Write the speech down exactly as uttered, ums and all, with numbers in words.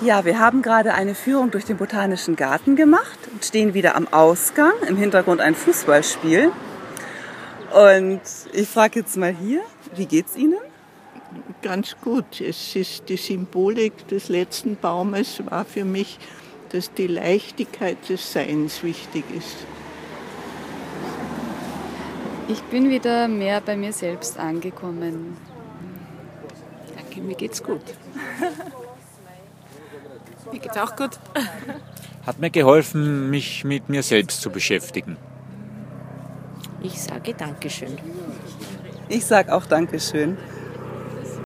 Ja, wir haben gerade eine Führung durch den Botanischen Garten gemacht und stehen wieder am Ausgang. Im Hintergrund ein Fußballspiel. Und ich frage jetzt mal hier, wie geht's Ihnen? Ganz gut. Es ist die Symbolik des letzten Baumes war für mich, dass die Leichtigkeit des Seins wichtig ist. Ich bin wieder mehr bei mir selbst angekommen. Danke, mir geht's gut. Mir geht's auch gut. Hat mir geholfen, mich mit mir selbst zu beschäftigen. Ich sage Dankeschön. Ich sage auch Dankeschön.